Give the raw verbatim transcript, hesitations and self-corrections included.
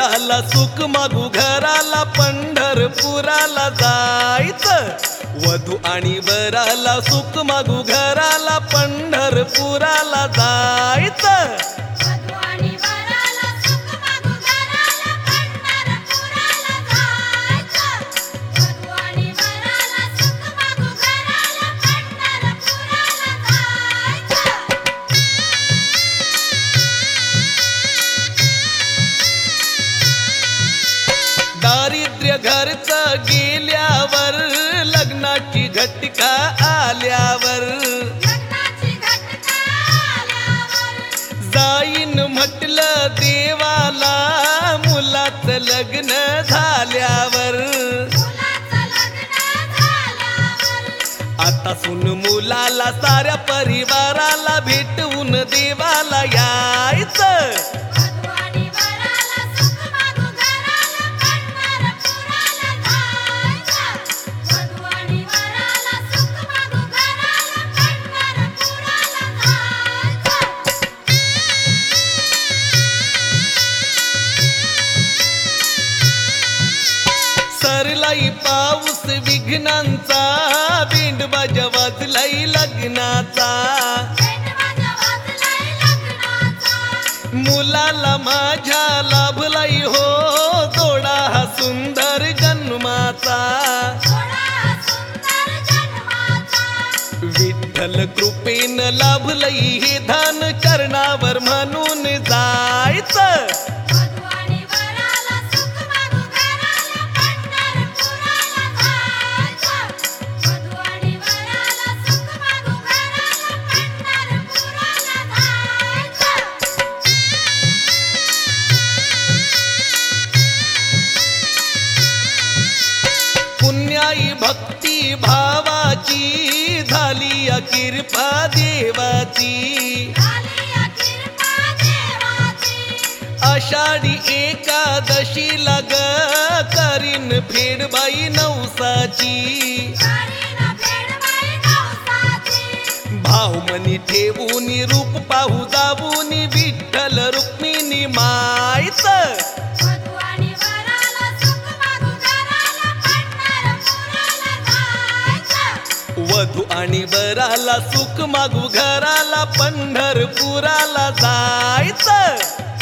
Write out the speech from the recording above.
वराला सुख मागू घराला पंढरपुराला जायचं वधू आणि वराला सुख मागू घराला पंढरपुराला जायचं दारिद्र्य घरचं गेल्यावर लग्नाची घटका आल्यावर जाईन म्हटलं देवाला मुलाचं लग्न झाल्यावर आता सुन मुलाला साऱ्या परिवाराला भेटवून देवाला यायचं सरलाई पाऊस विघ्नांचा बिंडबाजा वाजलाई लग्नाचा मुलाला माझ्या लाभलाई हो जोडा हा सुंदर जन्माचा विठ्ठल कृपेन लाभलई हे दान कर्णावर म्हणून जायचं पुण्याई भक्ती भावाची झाली कृपा देवाची आषाढी एकादशीला ग करीन फेडबाई नवसाची भावमनी ठेवून रूप पाहू जाऊन विठ्ठल रुक्मिणी मायचं वधू आणि वराला सुख मागू घराला पंढरपुराला जायचं